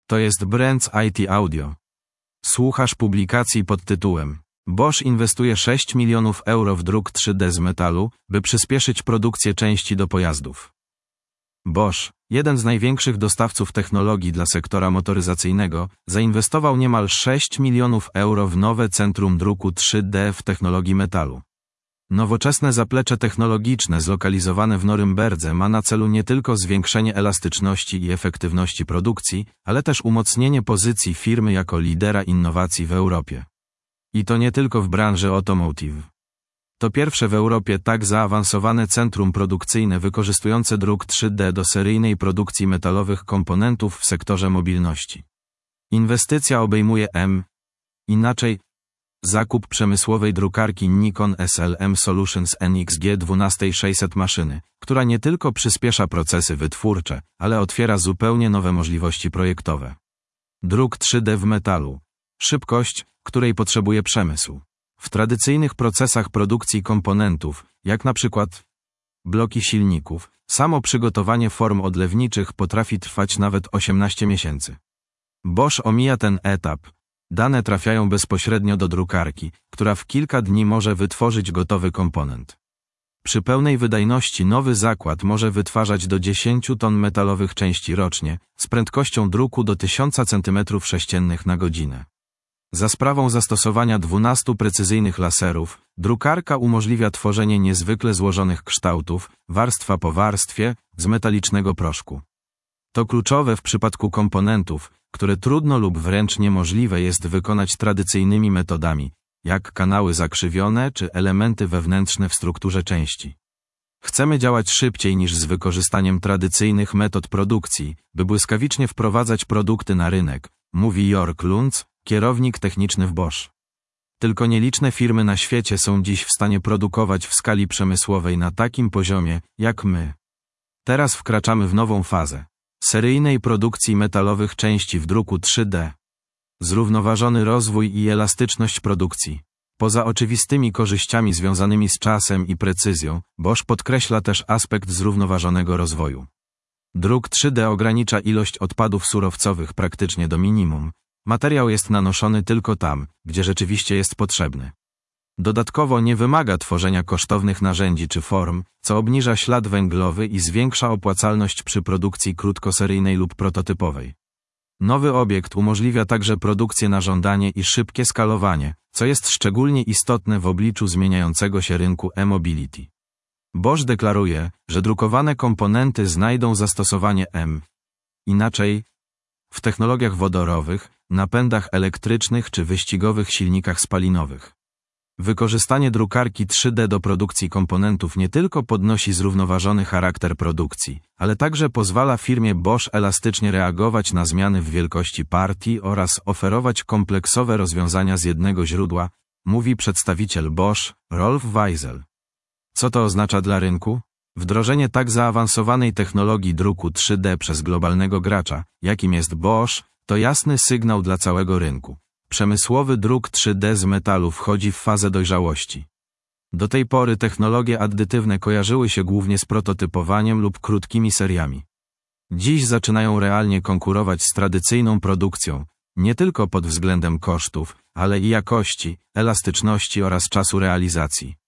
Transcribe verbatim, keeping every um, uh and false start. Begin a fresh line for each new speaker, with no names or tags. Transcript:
To jest Brands I T Audio. Słuchasz publikacji pod tytułem Bosch inwestuje sześć milionów euro w druk trzy D z metalu, by przyspieszyć produkcję części do pojazdów. Bosch, jeden z największych dostawców technologii dla sektora motoryzacyjnego, zainwestował niemal sześć milionów euro w nowe centrum druku trzy D w technologii metalu. Nowoczesne zaplecze technologiczne zlokalizowane w Norymberdze ma na celu nie tylko zwiększenie elastyczności i efektywności produkcji, ale też umocnienie pozycji firmy jako lidera innowacji w Europie. I to nie tylko w branży automotive. To pierwsze w Europie tak zaawansowane centrum produkcyjne wykorzystujące druk trzy D do seryjnej produkcji metalowych komponentów w sektorze mobilności. Inwestycja obejmuje M. Inaczej, zakup przemysłowej drukarki Nikon S L M Solutions N X G dwanaście sześćset maszyny, która nie tylko przyspiesza procesy wytwórcze, ale otwiera zupełnie nowe możliwości projektowe. Druk trzy D w metalu. Szybkość, której potrzebuje przemysł. W tradycyjnych procesach produkcji komponentów, jak na przykład bloki silników, samo przygotowanie form odlewniczych potrafi trwać nawet osiemnaście miesięcy. Bosch omija ten etap. Dane trafiają bezpośrednio do drukarki, która w kilka dni może wytworzyć gotowy komponent. Przy pełnej wydajności nowy zakład może wytwarzać do dziesięciu ton metalowych części rocznie, z prędkością druku do tysiąca centymetrów sześciennych na godzinę. Za sprawą zastosowania dwunastu precyzyjnych laserów, drukarka umożliwia tworzenie niezwykle złożonych kształtów, warstwa po warstwie, z metalicznego proszku. To kluczowe w przypadku komponentów, które trudno lub wręcz niemożliwe jest wykonać tradycyjnymi metodami, jak kanały zakrzywione czy elementy wewnętrzne w strukturze części. Chcemy działać szybciej niż z wykorzystaniem tradycyjnych metod produkcji, by błyskawicznie wprowadzać produkty na rynek, mówi Jörg Luntz, kierownik techniczny w Bosch. Tylko nieliczne firmy na świecie są dziś w stanie produkować w skali przemysłowej na takim poziomie, jak my. Teraz wkraczamy w nową fazę seryjnej produkcji metalowych części w druku trzy D. Zrównoważony rozwój i elastyczność produkcji. Poza oczywistymi korzyściami związanymi z czasem i precyzją, Bosch podkreśla też aspekt zrównoważonego rozwoju. Druk trzy D ogranicza ilość odpadów surowcowych praktycznie do minimum. Materiał jest nanoszony tylko tam, gdzie rzeczywiście jest potrzebny. Dodatkowo nie wymaga tworzenia kosztownych narzędzi czy form, co obniża ślad węglowy i zwiększa opłacalność przy produkcji krótkoseryjnej lub prototypowej. Nowy obiekt umożliwia także produkcję na żądanie i szybkie skalowanie, co jest szczególnie istotne w obliczu zmieniającego się rynku e-mobility. Bosch deklaruje, że drukowane komponenty znajdą zastosowanie M. Inaczej, w technologiach wodorowych, napędach elektrycznych czy wyścigowych silnikach spalinowych. Wykorzystanie drukarki trzy D do produkcji komponentów nie tylko podnosi zrównoważony charakter produkcji, ale także pozwala firmie Bosch elastycznie reagować na zmiany w wielkości partii oraz oferować kompleksowe rozwiązania z jednego źródła, mówi przedstawiciel Bosch, Rolf Weisel. Co to oznacza dla rynku? Wdrożenie tak zaawansowanej technologii druku trzy D przez globalnego gracza, jakim jest Bosch, to jasny sygnał dla całego rynku. Przemysłowy druk trzy D z metalu wchodzi w fazę dojrzałości. Do tej pory technologie addytywne kojarzyły się głównie z prototypowaniem lub krótkimi seriami. Dziś zaczynają realnie konkurować z tradycyjną produkcją, nie tylko pod względem kosztów, ale i jakości, elastyczności oraz czasu realizacji.